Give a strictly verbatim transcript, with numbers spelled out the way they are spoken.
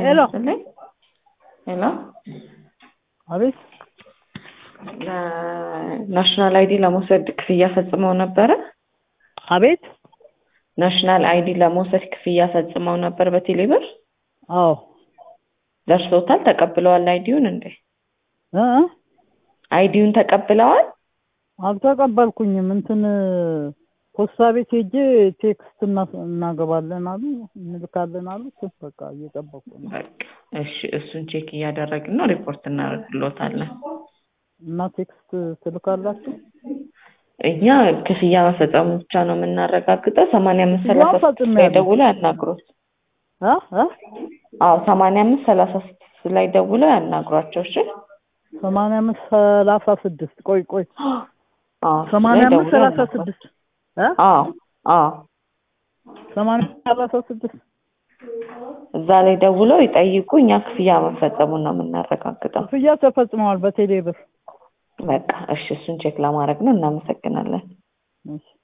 ሄሎ ሄሎ አቤት ናሽናል አይዲ ለመውሰድ ክፍያ ፈጽመው ነበር? አቤት ናሽናል አይዲ ለመውሰድ ክፍያ ፈጽመው ነበር በቴሌብር? አዎ ደርሶታል? ተቀብለዋል አይዲውን እንዴ? እ አይዲውን ተቀብለዋል? አልተቀበልኩኝም። እንትን ፖስታ ቤት ሄጄ ቴክስት እናገባለን አሉ እንልካለን አሉ። በቃ እየጠበቁ ነው። በቃ እሺ፣ እሱን ቼክ እያደረግን ነው፣ ሪፖርት እናደርግሎታለን። እና ቴክስት ትልካላችሁ? እኛ ክፍያ መፈጸሙ ብቻ ነው የምናረጋግጠው። ሰማንያ አምስት ሰላሳ ስድስት ላይ ደውለው ያናግሩት። አ አ አዎ ሰማንያ አምስት ሰላሳ ስድስት ላይ ደውለው ያናግሯቸው። እሺ ሰማንያ አምስት ሰላሳ ስድስት ቆይ ቆይ አዎ ሰማንያ አምስት ሰላሳ ስድስት አ አዎ አዎ ሰማንያ አምስት ሰላሳ ስድስት እዛ ላይ ደውለው ይጠይቁ። እኛ ክፍያ መፈጸሙን ነው የምናረጋግጠው። ክፍያ ተፈጽመዋል በቴሌብር። በቃ እሺ፣ እሱን ቼክ ለማድረግ ነው። እናመሰግናለን። እሺ